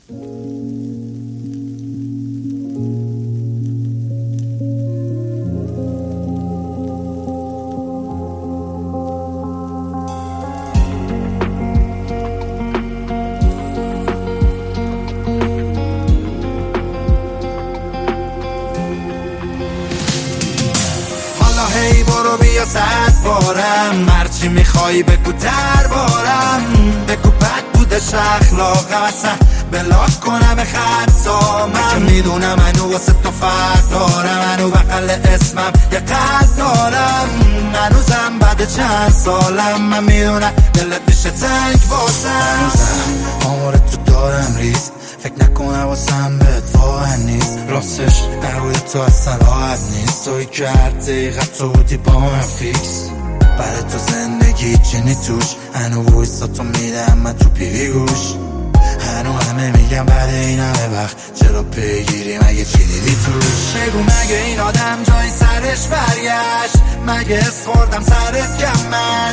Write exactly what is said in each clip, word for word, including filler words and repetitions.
هی برو بیا صد بارم، هرچی میخوای بگو دربارم. بگو بد بوده اخلاقم، اصلا بلاک کنم خطامم. که میدونم منو واسه تو فرق دارم، منو بغل اسمم یه قلب دارم. هنوزم بعد چند سالم من میدونم دلت میشه تنگ واسم. هنوزم آمار تو دارم ریز، فکر نکنم واسم بهت واقع نیست. راستش نروی تو اصلا راحت نیست. توی که هر دقیقه تو بودی با من فیکس. برای تو زندگی چینی توش، هنو ویستا تو میدم من تو پیوی گوش. هنو همه میگم بعد این همه وقت چرا پیگیری، مگه چی دیدی توش؟ بگو مگه این آدم جای سرش برگشت؟ مگه اس خوردم سرت کم من؟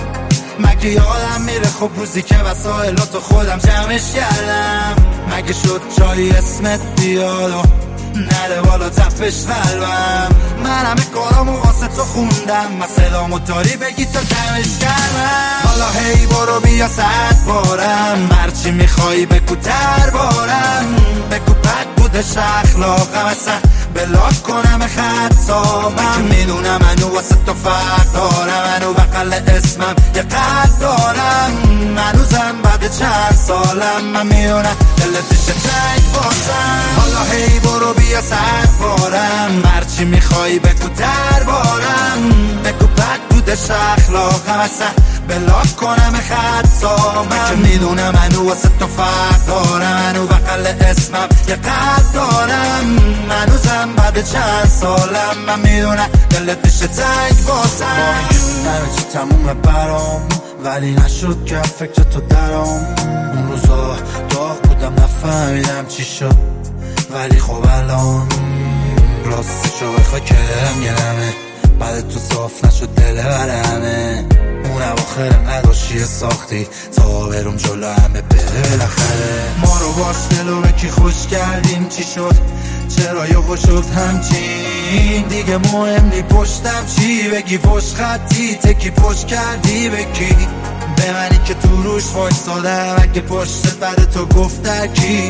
مگه یادم میره خب روزی که وسایلاتو خودم جمعش کردم؟ مگه شد جایی اسمت بیاد و نره بالا تپش قلبم؟ من همه کارامو واسه تو خوندم، مسئلامو داری بگی تا کمش کردم. حالا هی برو بیا صد بارم، هرچی میخوای بگو دربارم. بگو بد بوده اخلاقم، اصلا بلاک کنم خطامم. میدونم منو واسه تو فرق دارم، منو بغل اسمم یه قلب دارم. هنوزم بعد چند سالم من میدونم دلت میشه تنگ واسم. حالا هی برو بیا صد بارم، هرچی میخوای بگو دربارم. بگو بد بوده اخلاقم، اصلا بلاک کنم خطامم. که میدونم منو واسه تو فرق دارم، منو بغل اسمم یه قلب دارم. هنوزم بعد چند سالم من میدونم دلت میشه تنگ واسم. همه چی تمومه برام، ولی نشد که فکر تو درام. اون روزا داغ بودم نفهمیدم چی شد، ولی خب الان راستشو بخوای که دلم گرمه. بعد تو صاف نشد دل برمه. اون اواخر نداشتی ساختی تا برم جلو همه بره بالاخره. ما رو باش دلو به کی خوش کردیم چی شد؟ چرا یهو شد همچین؟ دیگه مهم نی پشتم چی بگی؟ پشت خطی تکی پشت کردی بکی به منی که تو روش وایسادم. اگه پشتت بعد تو گفت کی؟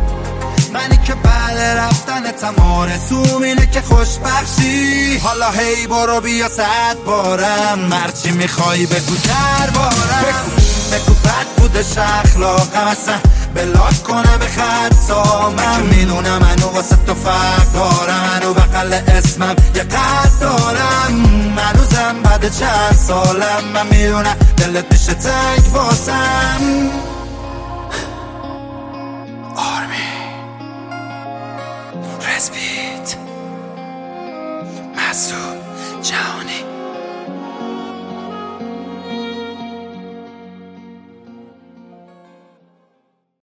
منی که بعد رفتن تمام رسوم اینه که خوشبخشی. حالا هی برو بیا صد بارم، هرچی میخوای بگو دربارم. بگو بد بوده اخلاقم، اصلا بلاک کنم خطامم. میدونم منو واسه تو فرق دارم، منو بغل اسمم یه قلب دارم. هنوزم بعد چند سالم من میدونم دلت میشه تنگ واسم. آرمی رزبیت مسعود جهانی.